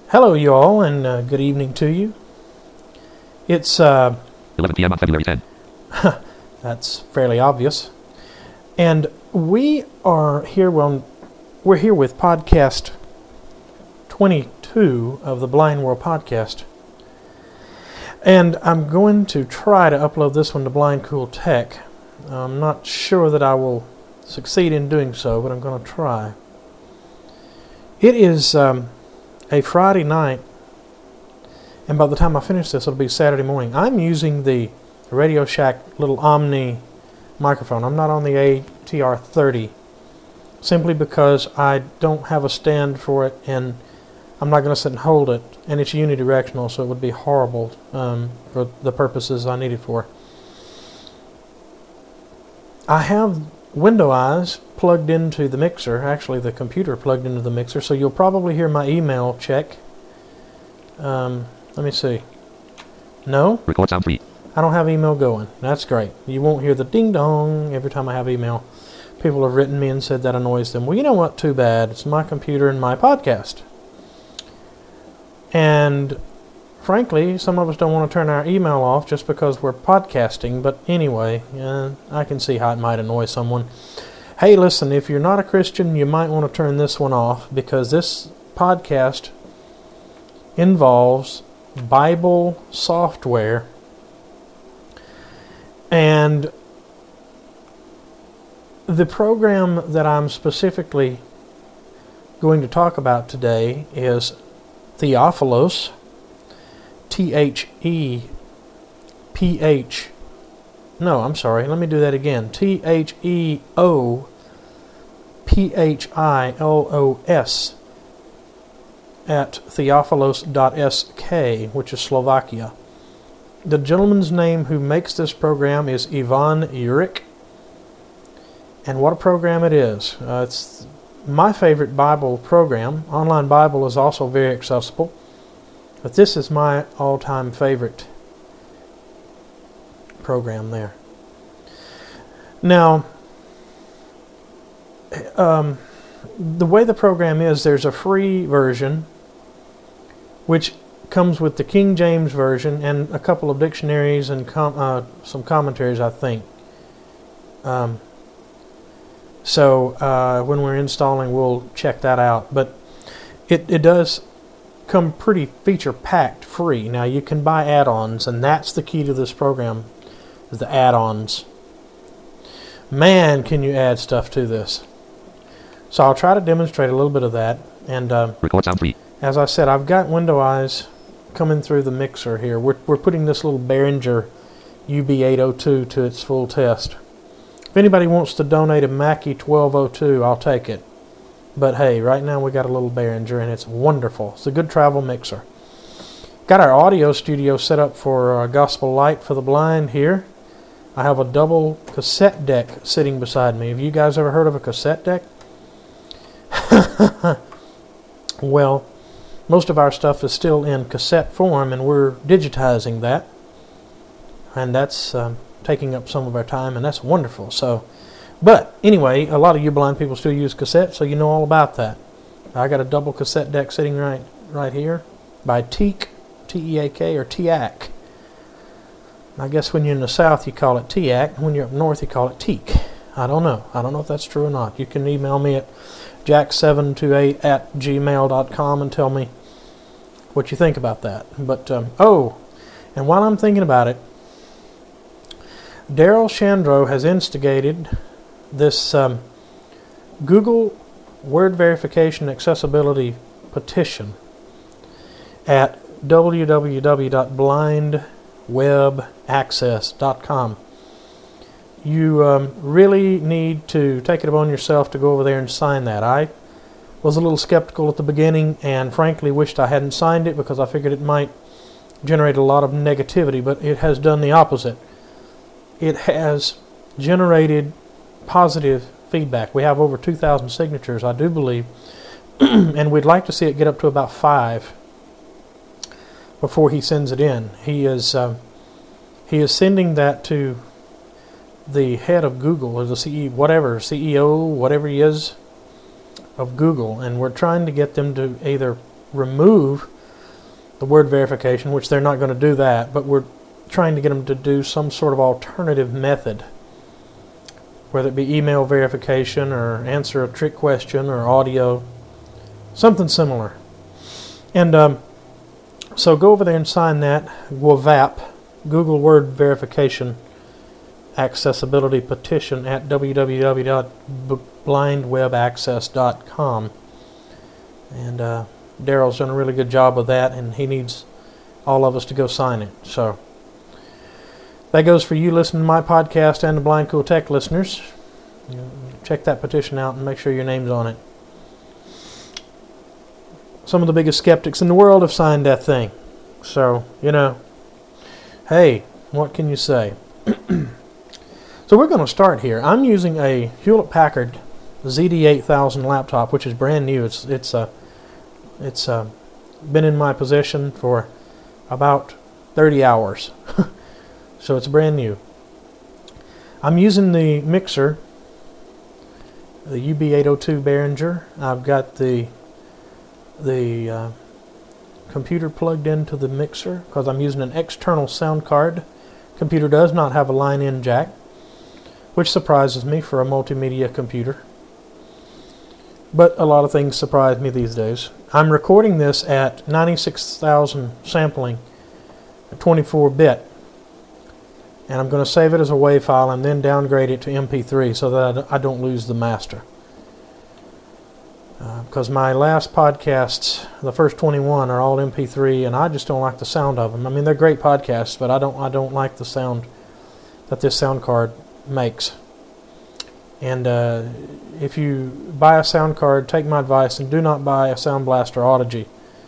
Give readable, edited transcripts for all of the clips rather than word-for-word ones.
Hello, you all, and good evening to you. It's 11 p.m. on February 10. That's fairly obvious. And we are here. Well, we're here with podcast 22 of the Blind World Podcast, and I'm going to try to upload this one to Blind Cool Tech. I'm not sure that I will succeed in doing so, but I'm going to try. It is a Friday night, and by the time I finish this, it'll be Saturday morning. I'm using the Radio Shack little Omni microphone. I'm not on the ATR30, simply because I don't have a stand for it, and I'm not going to sit and hold it, and it's unidirectional, so it would be horrible for the purposes I need it for. I have Window Eyes plugged into the mixer, actually the computer plugged into the mixer, so you'll probably hear my email check. Let me see. No? Record sound free. I don't have email going. That's great. You won't hear the ding-dong every time I have email. People have written me and said that annoys them. Well, you know what? Too bad. It's my computer and my podcast. And frankly, some of us don't want to turn our email off just because we're podcasting. But anyway, I can see how it might annoy someone. Hey, listen, if you're not a Christian, you might want to turn this one off, because this podcast involves Bible software. And the program that I'm specifically going to talk about today is Theophilos, T-H-E-P-H. No, I'm sorry. Let me do that again. T-H-E-O-P-H-I-L-O-S at theophilos.sk, which is Slovakia. The gentleman's name who makes this program is Ivan Jurek. And what a program it is. It's my favorite Bible program. Online Bible is also very accessible. But this is my all-time favorite program there. Now, the way the program is, there's a free version which comes with the King James Version and a couple of dictionaries and some commentaries, I think. So when we're installing, we'll check that out. But it does come pretty feature-packed free. Now, you can buy add-ons, and that's the key to this program, is the add-ons. Man, can you add stuff to this. So I'll try to demonstrate a little bit of that. And record sound free. As I said, I've got Window Eyes coming through the mixer here. We're putting this little Behringer UB802 to its full test. If anybody wants to donate a Mackie 1202, I'll take it. But hey, right now we got a little Behringer, and it's wonderful. It's a good travel mixer. Got our audio studio set up for Gospel Light for the Blind here. I have a double cassette deck sitting beside me. Have you guys ever heard of a cassette deck? Well, most of our stuff is still in cassette form, and we're digitizing that. And that's taking up some of our time, and that's wonderful. So, but anyway, a lot of you blind people still use cassette, so you know all about that. I got a double cassette deck sitting right here by Teak, T-E-A-K, or TEAC. I guess when you're in the South, you call it TEAC. When you're up north, you call it Teak. I don't know. I don't know if that's true or not. You can email me at jack728@gmail.com and tell me what you think about that. But, and while I'm thinking about it, Daryl Shandro has instigated this Google Word Verification Accessibility petition at www.blindwebaccess.com. You really need to take it upon yourself to go over there and sign that. I was a little skeptical at the beginning and frankly wished I hadn't signed it, because I figured it might generate a lot of negativity, but it has done the opposite. It has generated positive feedback. We have over 2,000 signatures, I do believe, and we'd like to see it get up to about 5 before he sends it in. He is sending that to the head of Google, or the CEO, whatever he is, of Google, and we're trying to get them to either remove the word verification, which they're not going to do that, but we're trying to get them to do some sort of alternative method, whether it be email verification or answer a trick question or audio, something similar. And so go over there and sign that GWVAP, Google Word Verification Accessibility Petition, at www.blindwebaccess.com. And Daryl's done a really good job of that, and he needs all of us to go sign it. So that goes for you listening to my podcast and the Blind Cool Tech listeners. Check that petition out and make sure your name's on it. Some of the biggest skeptics in the world have signed that thing. So, hey, what can you say? So we're going to start here. I'm using a Hewlett-Packard ZD8000 laptop, which is brand new. It's been in my possession for about 30 hours. So it's brand new. I'm using the mixer, the UB802 Behringer. I've got the computer plugged into the mixer because I'm using an external sound card. Computer does not have a line-in jack, which surprises me for a multimedia computer. But a lot of things surprise me these days. I'm recording this at 96,000 sampling, 24-bit. And I'm going to save it as a WAV file and then downgrade it to MP3 so that I don't lose the master. Because my last podcasts, the first 21, are all MP3, and I just don't like the sound of them. I mean, they're great podcasts, but I don't like the sound that this sound card makes. And if you buy a sound card, take my advice and do not buy a Sound Blaster Audigy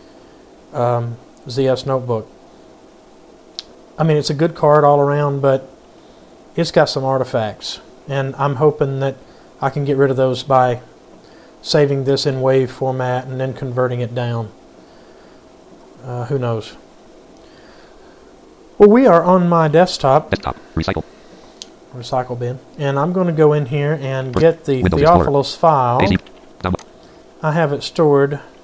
ZS notebook. I mean, it's a good card all around, but it's got some artifacts, and I'm hoping that I can get rid of those by saving this in WAV format and then converting it down. Who knows? Well, we are on my desktop. Desktop. Recycle bin. And I'm going to go in here and get the Windows Theophilus file. AC. I have it stored